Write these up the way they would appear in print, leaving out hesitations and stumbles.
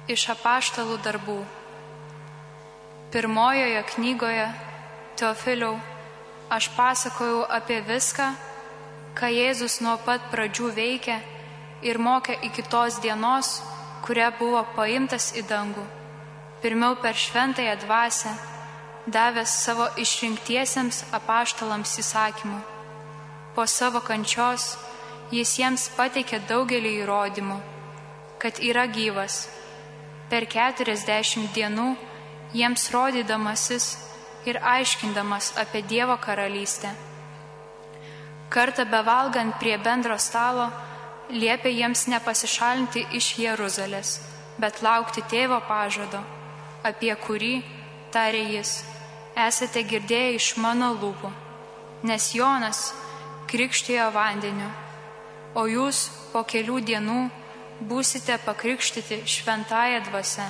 Iš apaštalų darbų. Pirmojoje knygoje, Teofiliau, aš pasakojau apie viską, ką Jėzus nuo pat pradžių veikė ir mokė iki tos dienos, kuria buvo paimtas į dangų. Pirmiau per šventąją dvasią, davęs savo išrinktiesiems apaštalams įsakymų. Po savo kančios jis jiems pateikė daugelį įrodymų, kad yra gyvas. Per 40 dienų jiems rodydamasis ir aiškindamas apie Dievo karalystę. Kartą bevalgant prie bendro stalo, liepė jiems nepasišalinti iš Jeruzalės, bet laukti tėvo pažado, apie kurį, tarė jis, esate girdėję iš mano lūpų, nes Jonas krikštijo vandeniu, o jūs po kelių dienų būsite pakrikštyti šventąja dvasia.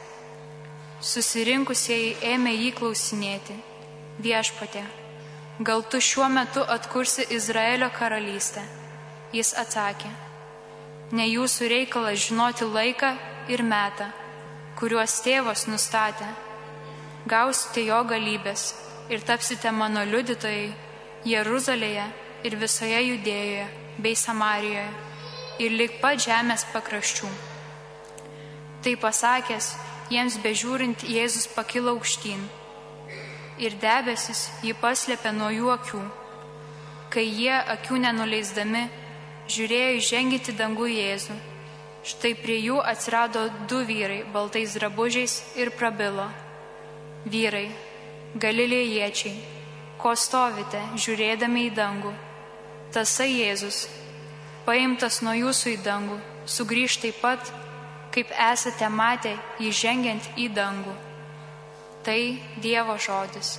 Susirinkusieji ėmė jį klausinėti: Viešpatie, gal tu šiuo metu atkursi Izraelio karalystę? Jis atsakė: ne jūsų reikalas žinoti laiką ir metą, kuriuos tėvas nustatė. Gausite jo galybės ir tapsite mano liudytojai Jeruzalėje ir visoje Judėjoje bei Samarijoje ir lig pat žemės pakraščių. Tai pasakęs, jiems bežiūrint, Jėzus pakilo aukštyn ir debesis jį paslėpė nuo jų akių. Kai jie, akių nenuleisdami, žiūrėjo įžengyti dangų Jėzų, štai prie jų atsirado 2 vyrai baltais drabužiais ir prabilo: Vyrai, galilėjiečiai, ko stovite, žiūrėdami į dangų? Tasai Jėzus, paimtas nuo jūsų į dangų, sugrįš taip pat, kaip esate matę jį žengiant į dangų. Tai Dievo žodis.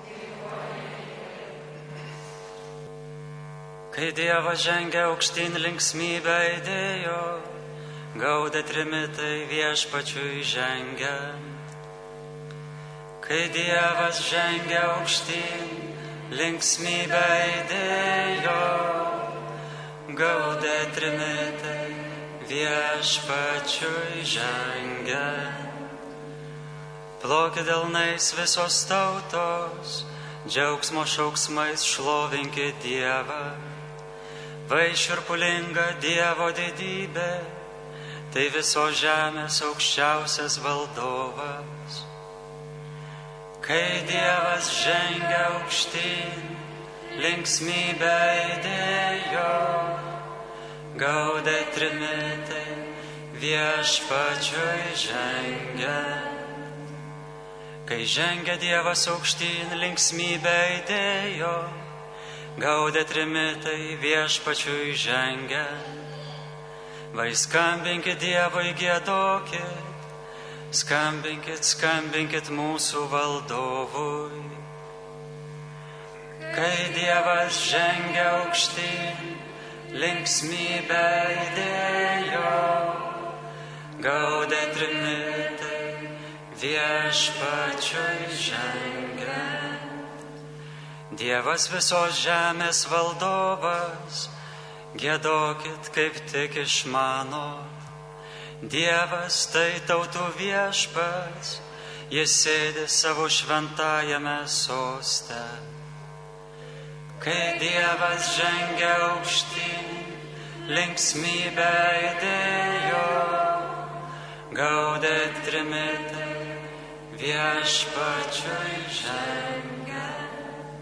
Kai Dievas žengia aukštyn, linksmybę įdėjo, gaudė trimitai Viešpačiui žengiant. Kai Dievas žengia aukštyn, linksmybę įdėjo, gaudė trimitai Viešpačiui žengiant. Plokit delnais visos tautos, džiaugsmo šauksmais šlovinkit Dievą. Vai šiurpulinga Dievo didybė, tai visos žemės aukščiausias valdovas. Kai Dievas žengia aukštyn, linksmybę įdėjo, gaudė trimitai Viešpačiui žengiant. Kai žengia Dievas aukštyn, linksmybę įdėjo, gaudė trimitai Viešpačiui žengiant. Vai skambinkit Dievui, giedokit, skambinkit, skambinkit mūsų valdovui. Kai Dievas žengia aukštyn, linksmybę įdėjo, gaudė trimitai Viešpačiui žengiant. Dievas visos žemės valdovas, giedokit, kaip tik išmano. Dievas tai tautų viešpats, jis sėdi savo šventajame soste. Kai Dievas žengia aukštyn, linksmybę įdėjo, gaudė trimitai Viešpačiui žengiant.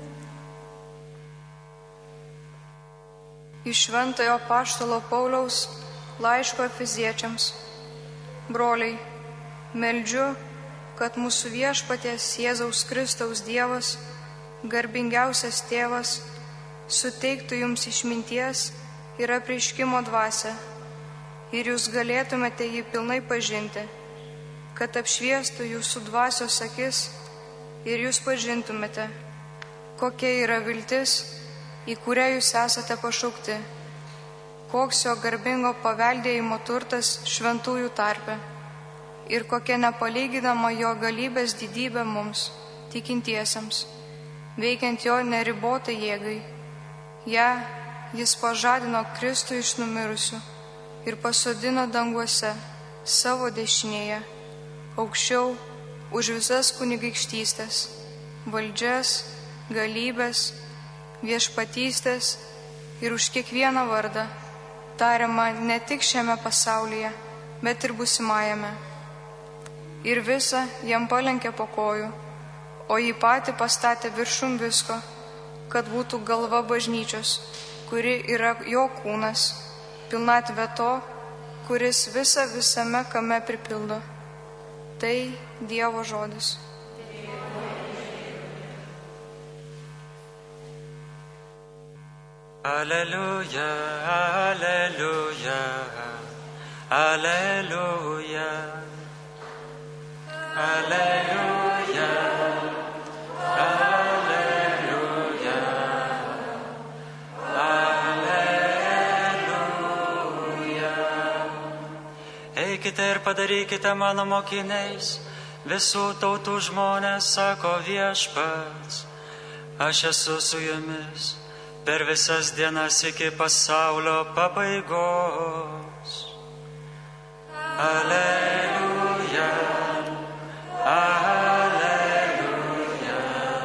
Iš šventojo apaštalo Pauliaus laiško Efeziečiams. Broliai, meldžiu, kad mūsų viešpaties Jėzaus Kristaus Dievas, garbingiausias Tėvas, suteiktų jums išminties ir apreiškimo dvasią, ir jūs galėtumėte jį pilnai pažinti, kad apšviestų jūsų dvasios akis ir jūs pažintumėte, kokia yra viltis, į kurią jūs esate pašaukti, koks jo garbingo paveldėjimo turtas šventųjų tarpe ir kokia nepalyginama jo galybės didybė mums, tikintiesiems, veikiant jo neribotai jėgai. Ja jis pažadino Kristų iš numirusių ir pasodino danguose savo dešinėje, aukščiau už visas kunigaikštystės, valdžias, galybės, viešpatystės ir už kiekvieną vardą, tariamą ne tik šiame pasaulyje, bet ir būsimajame. Ir visa jam palenkė po kojų, o jį patį pastatė viršum visko, kad būtų galva bažnyčios, kuri yra jo kūnas, pilnatvė to, kuris visame kame pripildo. Tai Dievo žodis. Alleluja, alleluja, alleluja, alleluja, alleluja, alleluja. Eikite ir padarykite mano mokiniais, visų tautų žmonės, sako Viešpats, aš esu su jumis per visas dienas iki pasaulio pabaigos. Alleluja, alleluja,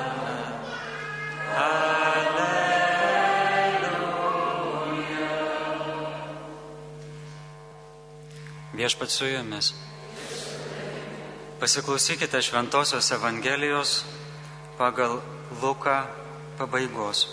alleluja. Viešpats su jumis. Pasiklausykite Šventosios Evangelijos pagal Luką pabaigos.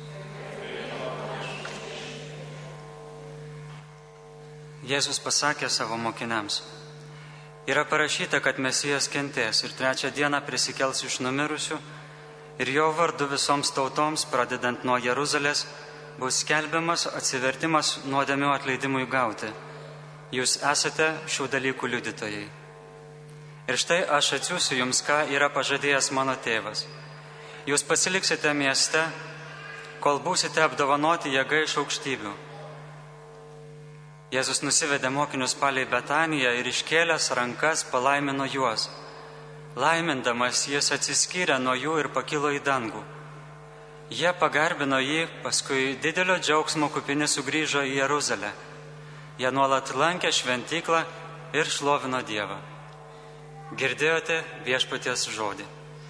Jėzus pasakė savo mokiniams: yra parašyta, kad Mesijas kentės ir 3 dieną prisikels iš numirusių ir jo vardu visoms tautoms, pradedant nuo Jeruzalės, bus skelbiamas atsivertimas nuodėmių atleidimui gauti. Jūs esate šių dalykų liudytojai. Ir štai aš atsiųsiu jums, ką yra pažadėjęs mano tėvas. Jūs pasiliksite mieste, kol būsite apdovanoti jėga iš aukštybių. Jėzus nusivedė mokinius palei Betaniją ir iškėlęs rankas palaimino juos. Laimindamas jis atsiskyrė nuo jų ir pakilo į dangų. Jie pagarbino jį, paskui didelio džiaugsmo kupini sugrįžo į Jeruzalę. Jie nuolat lankė šventyklą ir šlovino Dievą. Girdėjote Viešpaties žodį.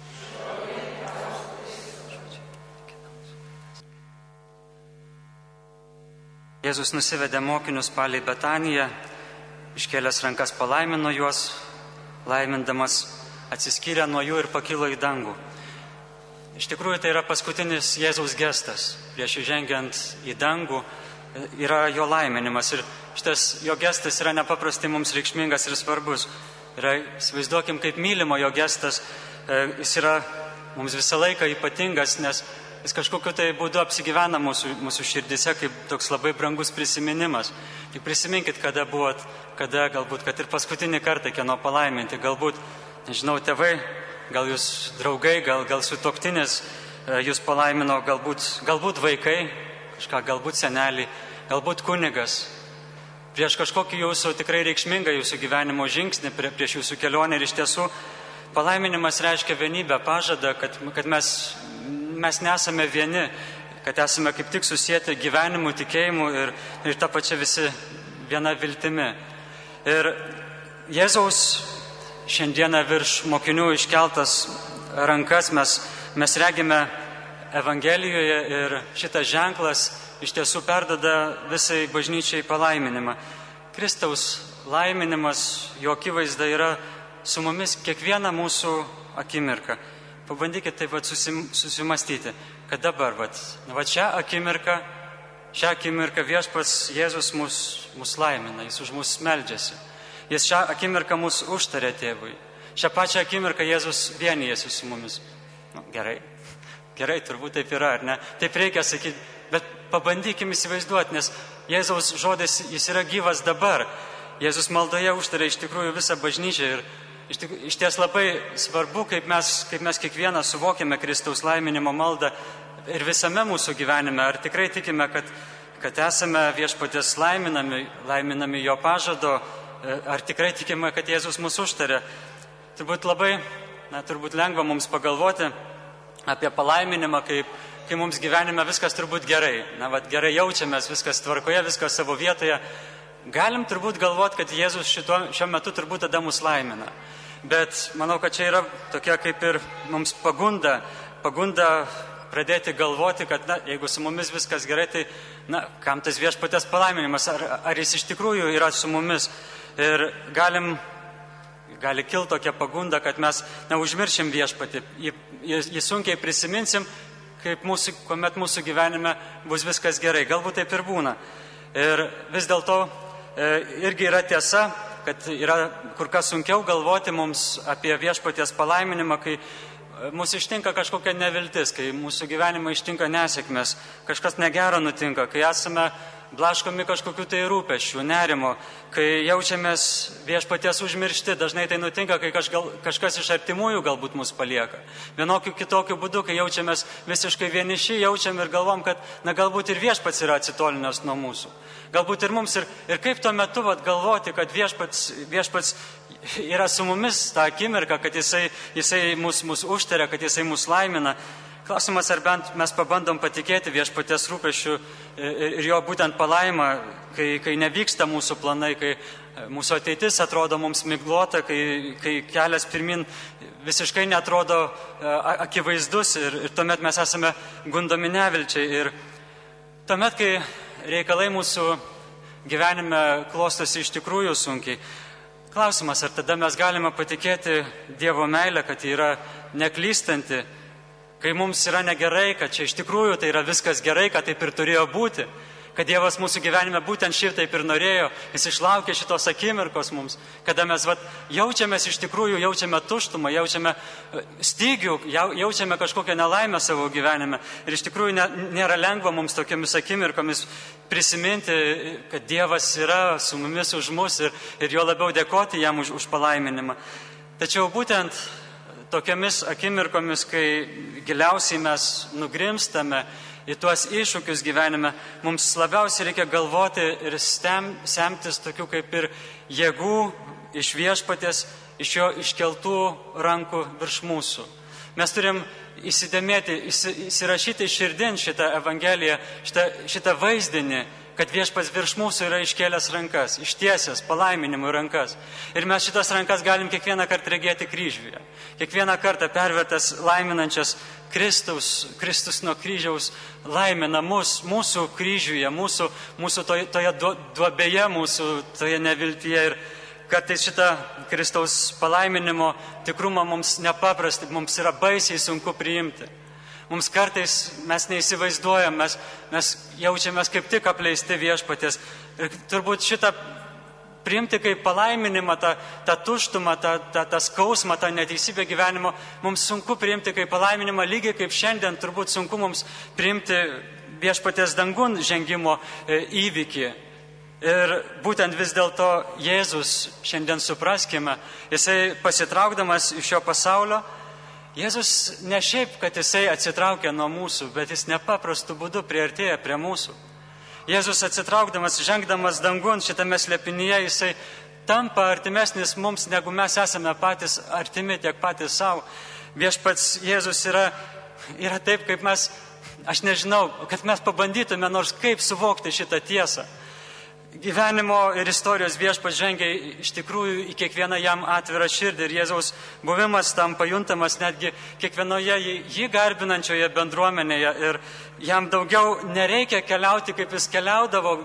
Jėzus nusivedė mokinius palei Betaniją, iškėlęs rankas palaimino juos, laimindamas atsiskyrė nuo jų ir pakilo į dangų. Iš tikrųjų, tai yra paskutinis Jėzaus gestas. Prieš įžengiant į dangų yra jo laiminimas. Ir šitas jo gestas yra nepaprastai mums reikšmingas ir svarbus. Įsivaizduokim, kaip mylimo jo gestas, jis yra mums visą laiką ypatingas, nes jis kažkokiu tai būdu apsigyvena mūsų širdise kaip toks labai brangus prisiminimas. Tik prisiminkit, kada buvot, kada galbūt, kad ir paskutinį kartą kieno palaiminti, galbūt, nežinau, tėvai, gal jūs draugai, gal sutuoktinis jūs palaimino, galbūt vaikai, galbūt seneliai, galbūt kunigas. Prieš kažkokį jūsų tikrai reikšmingą jūsų gyvenimo žingsnį, prieš jūsų kelionę, ir iš tiesų palaiminimas reiškia vienybę, pažadą, kad mes nesame vieni, kad esame kaip tik susieti gyvenimu, tikėjimu ir tą pačią visi viena viltimi. Ir Jėzaus šiandieną virš mokinių iškeltas rankas mes regime Evangelijoje ir šitas ženklas iš tiesų perdada visai bažnyčiai palaiminimą. Kristaus laiminimas, jo akivaizda yra su mumis kiekvieną mūsų akimirką. Pabandykite taip susimastyti, kad dabar, šią akimirką Viešpats Jėzus mus laimina, jis už mus meldžiasi. Jis šią akimirką mus užtarė tėvui. Šią pačią akimirką Jėzus vienijasi su mumis. Gerai, turbūt taip yra, ar ne? Taip reikia sakyti, bet pabandykim įsivaizduoti, nes Jėzaus žodis, jis yra gyvas dabar. Jėzus maldoje užtarė iš tikrųjų visą bažnyčią ir iš ties labai svarbu, kaip mes kiekvieną suvokime Kristaus laiminimo maldą ir visame mūsų gyvenime. Ar tikrai tikime, kad esame Viešpaties laiminami jo pažado, ar tikrai tikime, kad Jėzus mus užtarė. Turbūt lengva mums pagalvoti apie palaiminimą, kai mums gyvenime viskas turbūt gerai. Gerai jaučiamės, viskas tvarkoje, viskas savo vietoje. galim turbūt galvoti, kad Jėzus šiuo metu turbūt tada mus laimina. Bet manau, kad čia yra tokia kaip ir mums pagunda pradėti galvoti, kad jeigu su mumis viskas gerai, tai kam tas viešpaties palaiminimas, ar jis iš tikrųjų yra su mumis. Ir gali kilti tokia pagunda, kad mes neužmiršim viešpatį, jį sunkiai prisiminsim, kuomet mūsų gyvenime bus viskas gerai. Galbūt taip ir būna. Ir vis dėlto irgi yra tiesa, kad yra kur kas sunkiau galvoti mums apie viešpaties palaiminimą, kai mūsų ištinka kažkokia neviltis, kai mūsų gyvenime ištinka nesėkmės, kažkas negero nutinka, kai esame blaškomi kažkokių tai rūpesčių, nerimo, kai jaučiamės viešpaties užmiršti. Dažnai tai nutinka, kai kažkas iš artimųjų galbūt mus palieka. Vienokiu kitokiu būdu, kai jaučiamės visiškai vieniši, jaučiam ir galvom, kad galbūt ir viešpats yra atsitolinęs nuo mūsų. Galbūt ir mums. Ir kaip tuo metu galvoti, kad viešpats yra su mumis tą akimirką, kad jisai mus užtaria, kad jisai mus laimina. Klausimas, ar bent mes pabandom patikėti viešpaties rūpesčių ir jo būtent palaimą, kai nevyksta mūsų planai, kai mūsų ateitis atrodo mums miglota, kai kelias pirmin visiškai netrodo akivaizdus ir tuomet mes esame gundomi nevilčiai. Ir tuomet, kai reikalai mūsų gyvenime klostosi iš tikrųjų sunkiai, klausimas, ar tada mes galime patikėti Dievo meilę, kad ji yra neklystanti, kai mums yra negerai, kad čia iš tikrųjų tai yra viskas gerai, kad taip ir turėjo būti, kad Dievas mūsų gyvenime būtent šitaip ir norėjo, jis išlaukė šitos akimirkos mums, kada mes jaučiamės iš tikrųjų, jaučiame tuštumą, jaučiame stygių, jaučiame kažkokią nelaimę savo gyvenime. Ir iš tikrųjų nėra lengva mums tokiamis akimirkomis prisiminti, kad Dievas yra su mumis už mus ir jo labiau dėkoti jam už palaiminimą. Tačiau būtent tokiamis akimirkomis, kai giliausiai mes nugrimstame į tuos iššūkius gyvenime, mums labiausiai reikia galvoti ir semtis tokių kaip ir jėgų iš viešpaties, iš jo iškeltų rankų virš mūsų. Mes turim įsirašyti širdin šitą Evangeliją, šitą vaizdinį, kad viešpats virš mūsų yra iškėlęs rankas, ištiesęs palaiminimų rankas. Ir mes šitas rankas galim kiekvieną kartą regėti kryžiuje. Kiekvieną kartą pervertas laiminančias Kristus nuo kryžiaus laimina mūsų kryžiuje, mūsų toje duobėje, mūsų toje neviltyje. Ir kartais šitą Kristaus palaiminimo tikrumą mums nepaprastai, mums yra baisiai sunku priimti. Mums kartais mes neįsivaizduojam, mes jaučiamės kaip tik apleisti viešpaties. Ir turbūt šitą priimti kaip palaiminimą, tą tuštumą, tą skausmą, tą neteisybę gyvenimo, mums sunku priimti kaip palaiminimą, lygiai kaip šiandien turbūt sunku mums priimti viešpaties dangun žengimo įvykį. Ir būtent vis dėlto Jėzus, šiandien supraskime, jisai pasitraukdamas iš šio pasaulio, Jėzus ne šiaip, kad jisai atsitraukia nuo mūsų, bet jis nepaprastų būdų priartėja prie mūsų. Jėzus atsitraukdamas, žengdamas dangun šitame slėpinyje, jisai tampa artimesnis mums, negu mes esame patys artimi, tiek patys savo. Viešpats Jėzus yra taip, kaip mes, aš nežinau, kad mes pabandytume nors kaip suvokti šitą tiesą. Gyvenimo ir istorijos viešpats žengia iš tikrųjų į kiekvieną jam atvirą širdį ir Jėzaus buvimas tam pajuntamas netgi kiekvienoje jį garbinančioje bendruomenėje ir jam daugiau nereikia keliauti, kaip jis keliaudavo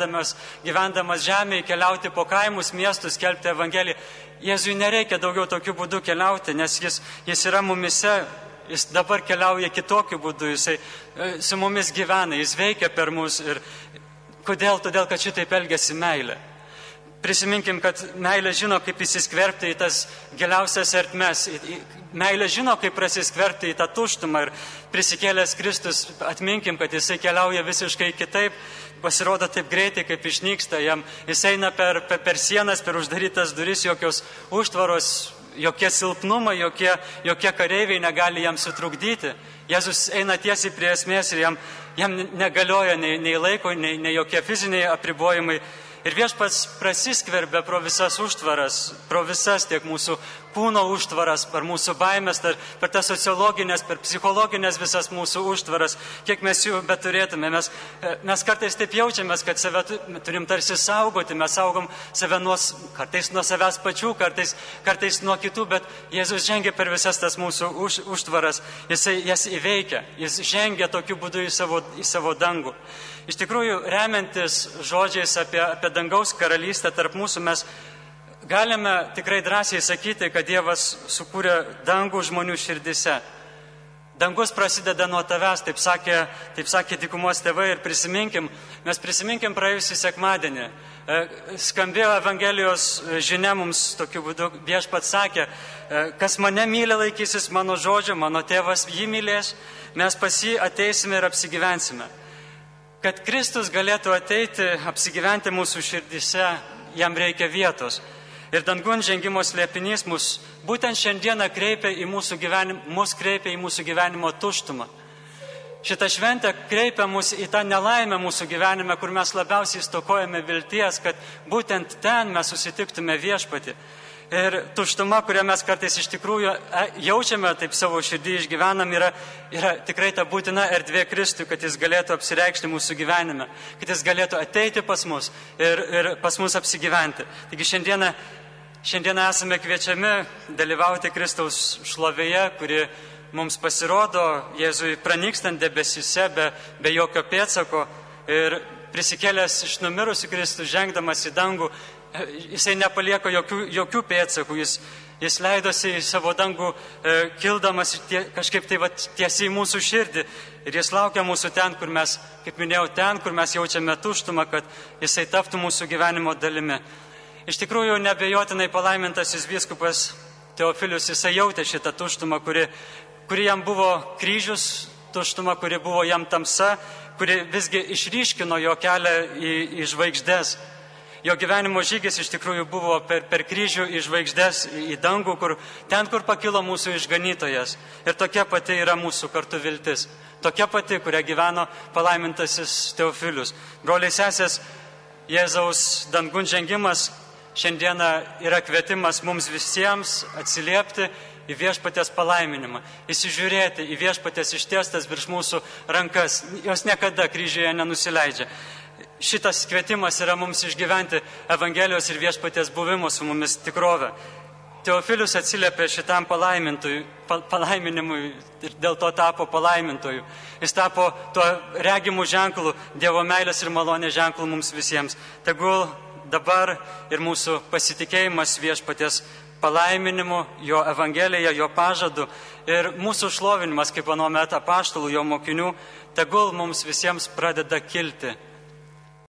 gyvendamas žemėje, keliauti po kaimus, miestus, skelbti Evangeliją. Jėzui nereikia daugiau tokiu būdu keliauti, nes jis yra mumise, jis dabar keliauja kitokiu būdu, jisai su mumis gyvena, jis veikia per mus. Ir kodėl? Todėl, kad šitaip elgiasi meilė. Prisiminkim, kad meilė žino, kaip įsiskverbti į tas giliausias ertmes. Meilė žino, kaip prasiskverbti į tą tuštumą. Ir prisikėlęs Kristus, atminkim, kad jisai keliauja visiškai kitaip, pasirodo taip greitai, kaip išnyksta. Jis eina per sienas, per uždarytas duris, jokios užtvaros, jokie silpnumai, jokie kareiviai negali jam sutrukdyti. Jėzus eina tiesiai prie esmės ir jam negalioja nei laiko, nei jokie fiziniai apribojimai. Ir Viešpats prasiskverbia pro visas užtvaras, pro visas tiek mūsų kūno užtvaras, per mūsų baimės, per tas sociologinės, per psichologinės visas mūsų užtvaras, kiek mes jų beturėtume. Mes kartais taip jaučiamės, kad save turim tarsi saugoti, mes saugom save kartais nuo savęs pačių, kartais nuo kitų, bet Jėzus žengia per visas tas mūsų užtvaras, Jisai jas įveikia, Jis žengia tokiu būdu į savo dangų. Iš tikrųjų, remiantis žodžiais apie dangaus karalystę tarp mūsų, mes galime tikrai drąsiai sakyti, kad Dievas sukūrė dangų žmonių širdise. Dangus prasideda nuo tavęs, taip sakė dykumos tėvai, ir mes prisiminkim praėjusį sekmadienį. Skambėjo Evangelijos žinia mums tokiu būdu, Viešpats sakė, kas mane myli, laikysis mano žodžio, mano tėvas jį mylės, mes pas jį ateisime ir apsigyvensime. Kad Kristus galėtų ateiti, apsigyventi mūsų širdise, jam reikia vietos. Ir dangun žengimo slėpinys mus būtent šiandieną kreipia į mūsų gyvenimo tuštumą. Šitą šventę kreipia mus į tą nelaimę mūsų gyvenime, kur mes labiausiai stokojame vilties, kad būtent ten mes susitiktume Viešpatį. Ir tuštuma, kurią mes kartais iš tikrųjų jaučiame, taip savo širdį išgyvenam, yra tikrai ta būtina erdvė Kristui, kad jis galėtų apsireikšti mūsų gyvenime, kad jis galėtų ateiti pas mus ir pas mus apsigyventi. Taigi šiandieną esame kviečiami dalyvauti Kristaus šlovėje, kuri mums pasirodo Jėzui pranykstant debesyse be jokio pėdsako, ir prisikėlęs iš numirusių Kristų, žengdamas į dangų, Jisai nepalieka jokių pėdsakų, jis leidosi į savo dangų, kildamas kažkaip tiesiai į mūsų širdį, ir jis laukia mūsų ten, kur mes, kaip minėjau, kur mes jaučiame tuštumą, kad Jisai taptų mūsų gyvenimo dalimi. Iš tikrųjų, neabejotinai palaimintasis vyskupas Teofilius, Jisai jautė šitą tuštumą, kuri jam buvo kryžius, tuštuma, kuri buvo jam tamsa, kuri visgi išryškino jo kelią į žvaigždes. Jo gyvenimo žygis iš tikrųjų buvo per kryžių į žvaigždes, į dangų, ten, kur pakilo mūsų išganytojas. Ir tokia pati yra mūsų kartu viltis. Tokia pati, kurią gyveno palaimintasis Teofilius. Broliai sesės, Jėzaus dangun žengimas šiandieną yra kvietimas mums visiems atsiliepti į Viešpaties palaiminimą, įsižiūrėti į Viešpaties ištiestas virš mūsų rankas. Jos niekada kryžiuje nenusileidžia. Šitas kvietimas yra mums išgyventi Evangelijos ir Viešpaties buvimo su mumis tikrovę. Teofilius atsiliepė šitam palaiminimui ir dėl to tapo palaimintoju. Jis tapo tuo regimų ženklų, Dievo meilės ir malonės ženklų mums visiems. Tegul dabar ir mūsų pasitikėjimas Viešpaties palaiminimu, jo Evangelija, jo pažadu ir mūsų šlovinimas kaip anuomet apaštalų, jo mokinių, tegul mums visiems pradeda kilti